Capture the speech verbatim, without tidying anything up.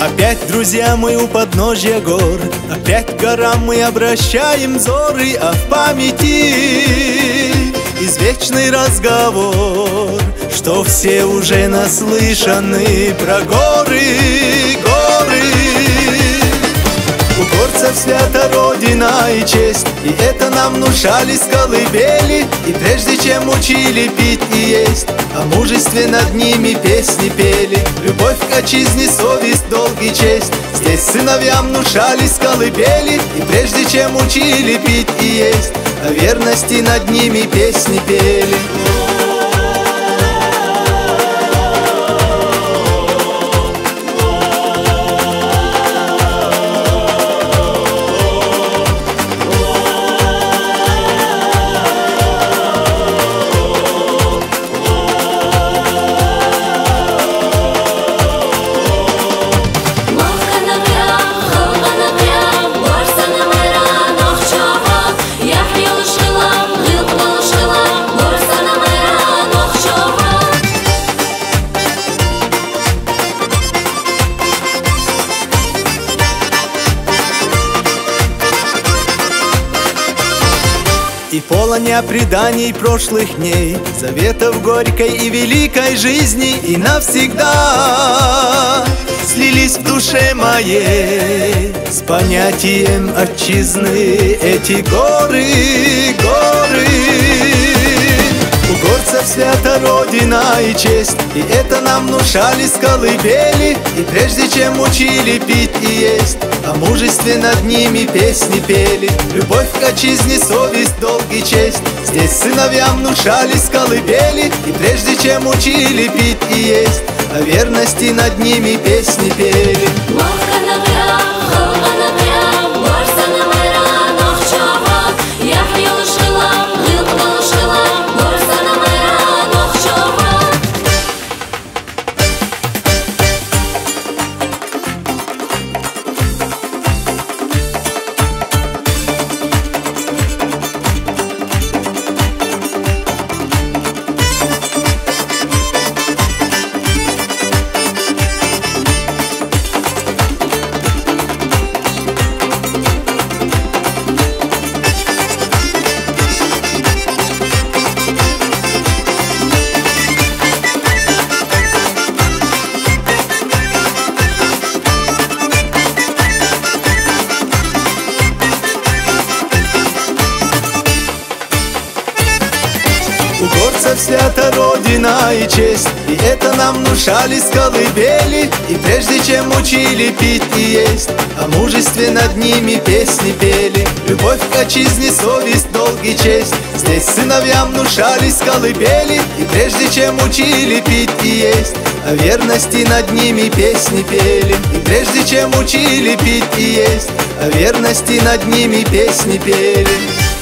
Опять, друзья, мы у подножья гор, опять к горам мы обращаем взоры, а в памяти извечный разговор, что все уже наслышаны про горы, горы. У горцев свята Родина и честь, и это нам внушали с колыбели. И прежде чем учили пить и есть, о мужестве над ними песни пели. Любовь к отчизне, совесть, долг и честь здесь сыновьям внушали с колыбели. И прежде чем учили пить и есть, о верности над ними песни пели. И полон я преданий прошлых дней, заветов горькой и великой жизни. И навсегда слились в душе моей с понятием отчизны эти горы, горы. У горцев свята Родина и честь, и это нам внушали с колыбели. И прежде чем учили пить и есть, о мужестве над ними песни пели. Любовь к отчизне, совесть, долг и честь здесь сыновьям внушали с колыбели. И прежде чем учили пить и есть, о верности над ними песни пели. У горцев свята Родина и честь, и это нам внушали с колыбели. И прежде чем учили пить и есть, о мужестве над ними песни пели. Любовь к отчизне, совесть, долг и честь здесь сыновьям внушали с колыбели. И прежде чем учили пить и есть, о верности над ними песни пели. И прежде чем учили пить и есть, о верности над ними песни пели.